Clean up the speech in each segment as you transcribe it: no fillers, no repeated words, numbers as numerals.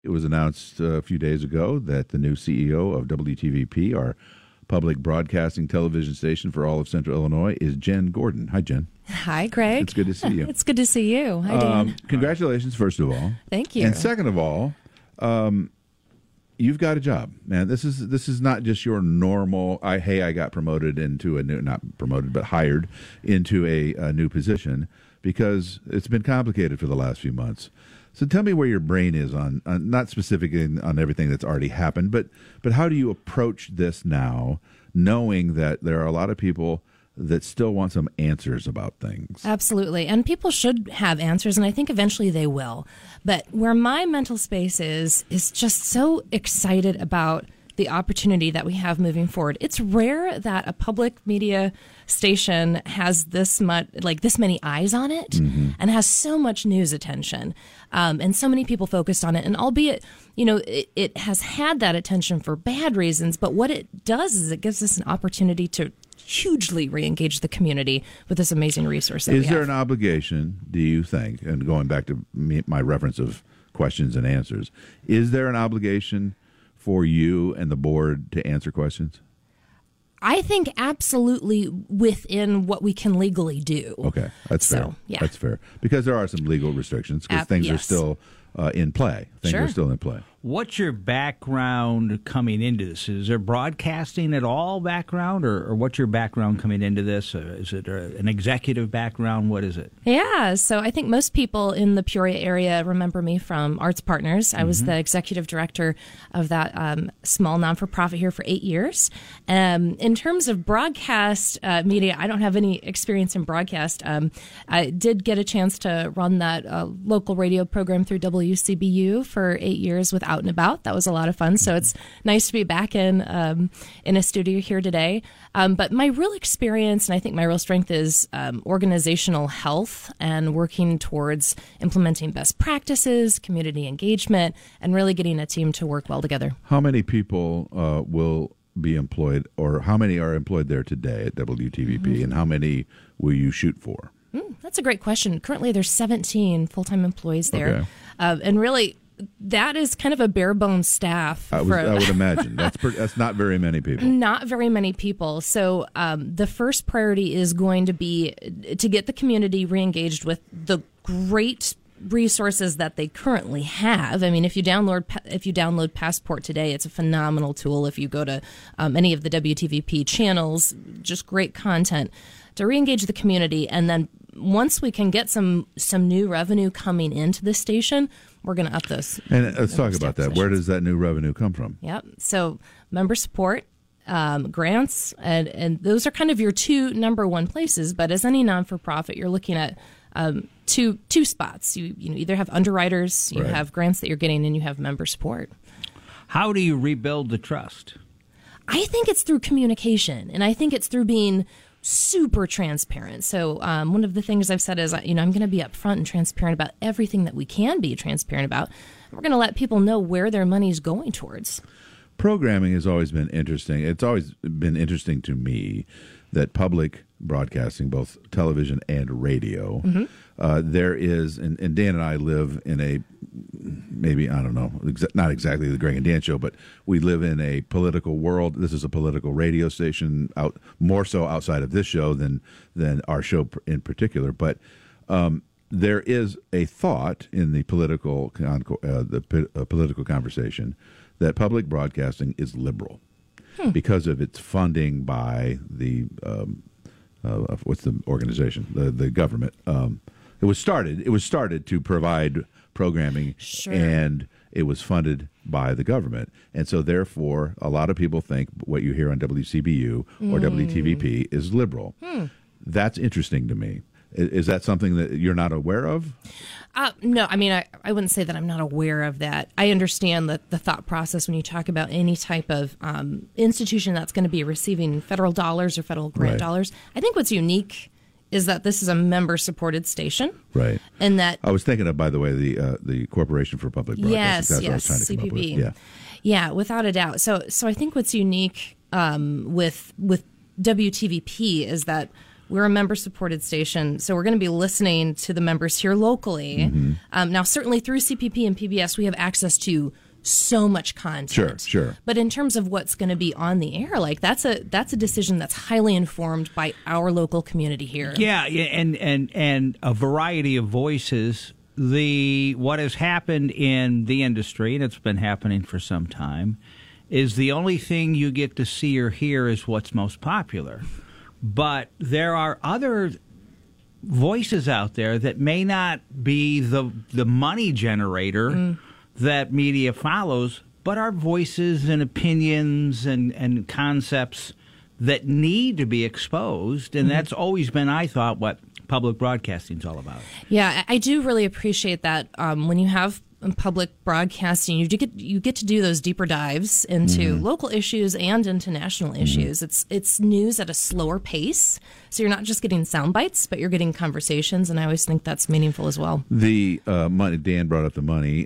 It was announced a few days ago that the new CEO of WTVP, our public broadcasting television station for all of Central Illinois, is Jen Gordon. Hi, Jen. Hi, Greg. It's good to see you. It's good to see you. Hi, Dan. Congratulations, first of all. Thank you. And second of all, you've got a job, man. This is not just your normal. I got promoted into a new, not promoted, but hired into a new position because it's been complicated for the last few months. So tell me where your brain is on not specifically on everything that's already happened, but how do you approach this now, knowing that there are a lot of people that still want some answers about things? Absolutely. And people should have answers, and I think eventually they will. But where my mental space is just so excited about the opportunity that we have moving forward. It's rare that a public media station has this many eyes on it and has so much news attention and so many people focused on it. And albeit, it has had that attention for bad reasons, but what it does is it gives us an opportunity to hugely re-engage the community with this amazing resource that we have. Is there an obligation, do you think, and going back to my reference of questions and answers, is there an obligation for you and the board to answer questions? I think absolutely within what we can legally do. Okay, that's fair. Yeah. That's fair. Because there are some legal restrictions because things are still in play. Things are still in play. What's your background coming into this? Is there broadcasting at all background, or what's your background coming into this? Is it an executive background? What is it? Yeah, so I think most people in the Peoria area remember me from Arts Partners. I was the executive director of that small non-for-profit here for 8 years. In terms of broadcast media, I don't have any experience in broadcast. I did get a chance to run that local radio program through WCBU for 8 years with Out and About. That was a lot of fun. So it's nice to be back in a studio here today. But my real experience, and I think my real strength, is organizational health and working towards implementing best practices, community engagement, and really getting a team to work well together. How many people will be employed, or how many are employed there today at WTVP, and how many will you shoot for? That's a great question. Currently, there's 17 full-time employees there. Okay. And really, that is kind of a bare bones staff. I would imagine. That's not very many people. Not very many people. So the first priority is going to be to get the community re-engaged with the great resources that they currently have. I mean, if you download Passport today, it's a phenomenal tool. If you go to any of the WTVP channels, just great content to re-engage the community. And then once we can get some new revenue coming into the station, we're going to up those. And let's talk about that. Where does that new revenue come from? Yep. So member support, grants, and those are kind of your two number one places. But as any non-for-profit, you're looking at two spots. You either have underwriters, you have grants that you're getting, and you have member support. How do you rebuild the trust? I think it's through communication, and I think it's through being super transparent. So one of the things I've said is, I'm going to be upfront and transparent about everything that we can be transparent about. We're going to let people know where their money's going towards. Programming has always been interesting. It's always been interesting to me that public broadcasting, both television and radio, there is, and Dan and I live in a, maybe, I don't know, not exactly the Greg and Dan show, but we live in a political world. This is a political radio station, more so outside of this show than our show in particular. But there is a thought in the political political conversation that public broadcasting is liberal because of its funding by the what's the organization, the government. It was started to provide programming, and it was funded by the government. And so therefore, a lot of people think what you hear on WCBU or WTVP is liberal. That's interesting to me. Is that something that you're not aware of? No, I mean, I wouldn't say that I'm not aware of that. I understand the thought process when you talk about any type of institution that's going to be receiving federal dollars or federal grant dollars. I think what's unique is that this is a member-supported station. Right. And that I was thinking of, by the way, the Corporation for Public Broadcasting. Yes, CPB. Yeah, without a doubt. So I think what's unique with WTVP is that We're a member-supported station, so we're going to be listening to the members here locally. Now, certainly through CPP and PBS, we have access to so much content. Sure. But in terms of what's going to be on the air, like that's a decision that's highly informed by our local community here. Yeah, and a variety of voices. What has happened in the industry, and it's been happening for some time, is the only thing you get to see or hear is what's most popular. But there are other voices out there that may not be the money generator that media follows, but are voices and opinions and concepts that need to be exposed. And that's always been, I thought, what public broadcasting is all about. Yeah, I do really appreciate that. When you have public broadcasting, you get to do those deeper dives into local issues and into national issues. It's news at a slower pace, so you're not just getting sound bites, but you're getting conversations, and I always think that's meaningful as well. The money, Dan brought up the money,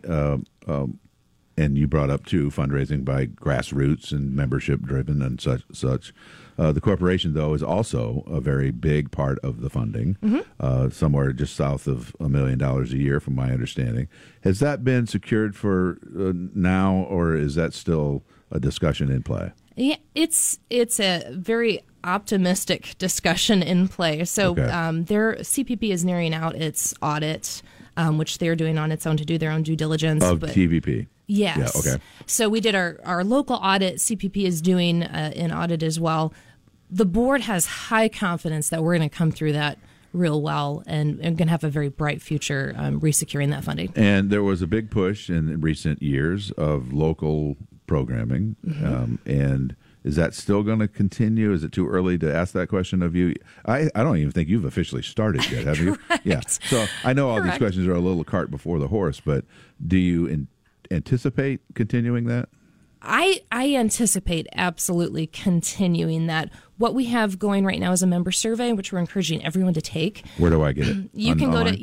and you brought up too fundraising by grassroots and membership driven and such. The corporation, though, is also a very big part of the funding, somewhere just south of $1 million a year, from my understanding. Has that been secured for now, or is that still a discussion in play? Yeah, it's a very optimistic discussion in play. So their CPP is nearing out its audit, which they're doing on its own to do their own due diligence. Of TVP. Yes. Yeah, okay. So we did our local audit. CPP is doing an audit as well. The board has high confidence that we're going to come through that real well and going to have a very bright future resecuring that funding. And there was a big push in recent years of local programming. And is that still going to continue? Is it too early to ask that question of you? I don't even think you've officially started yet, have you? Yeah. So I know all these questions are a little cart before the horse, but do you anticipate continuing that? I anticipate absolutely continuing that. What we have going right now is a member survey, which we're encouraging everyone to take. Where do I get it? You can go to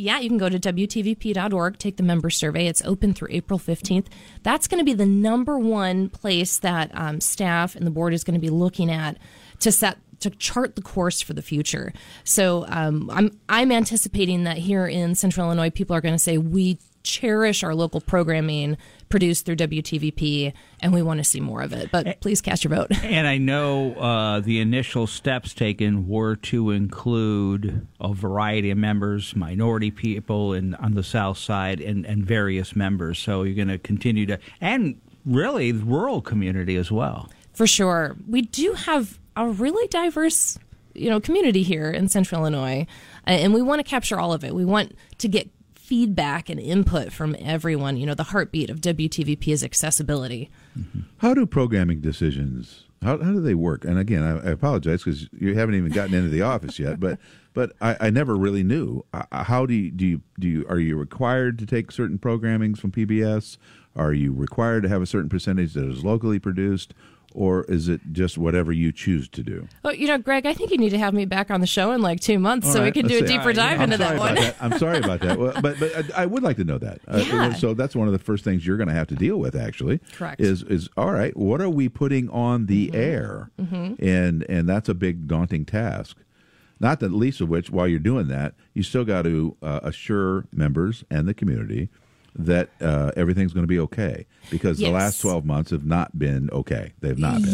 WTVP.org, take the member survey. It's open through April 15th. That's going to be the number one place that staff and the board is going to be looking at to chart the course for the future. So I'm anticipating that here in Central Illinois, people are going to say we cherish our local programming produced through WTVP, and we want to see more of it. But please cast your vote. And I know the initial steps taken were to include a variety of members, minority people on the South Side, and various members. So you're going to continue to, and really the rural community as well. For sure. We do have a really diverse community here in Central Illinois, and we want to capture all of it. We want to get feedback and input from everyone. The heartbeat of WTVP is accessibility. How do programming decisions, how do they work? And again, I apologize because you haven't even gotten into the office yet, but I never really knew. How do you are you required to take certain programmings from PBS? Are you required to have a certain percentage that is locally produced? Or is it just whatever you choose to do? Well, Greg, I think you need to have me back on the show in like 2 months so we can do a deeper dive into that one. I'm sorry about that. Well, but I would like to know that. Yeah. So that's one of the first things you're going to have to deal with, actually. Correct. Is all right, what are we putting on the air? And that's a big, daunting task. Not the least of which, while you're doing that, you still got to assure members and the community that everything's going to be okay, because the last 12 months have not been okay. They've not been.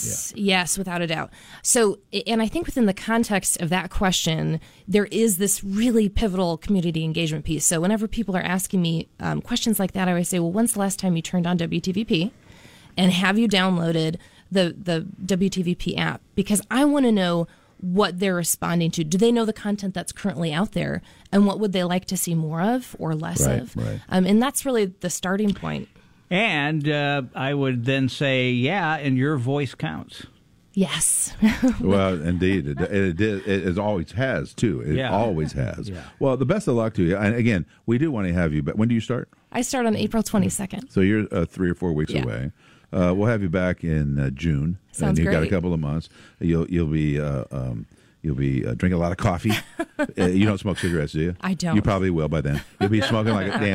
Yes, without a doubt. So, and I think within the context of that question, there is this really pivotal community engagement piece. So whenever people are asking me questions like that, I always say, well, when's the last time you turned on WTVP? And have you downloaded the WTVP app? Because I want to know what they're responding to. Do they know the content that's currently out there? And what would they like to see more of or less of? Right. And that's really the starting point. And I would then say, and your voice counts. Yes. Well, indeed. It always has, too. It always has. Yeah. Well, the best of luck to you. And again, we do want to have you, but when do you start? I start on April 22nd. So you're 3 or 4 weeks away. We'll have you back in June. Sounds and you've great. got a couple of months. You'll be drinking a lot of coffee. You don't smoke cigarettes, do you? I don't. You probably will by then. You'll be smoking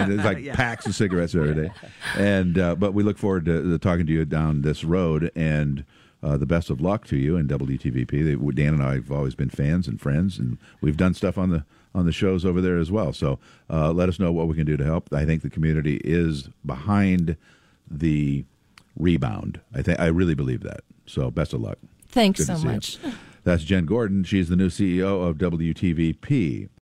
packs of cigarettes every day. And but we look forward to talking to you down this road. And the best of luck to you and WTVP. Dan and I have always been fans and friends, and we've done stuff on the shows over there as well. So let us know what we can do to help. I think the community is behind the rebound. I really believe that. So best of luck. Thanks Good so to see much. you. That's Jen Gordon. She's the new CEO of WTVP.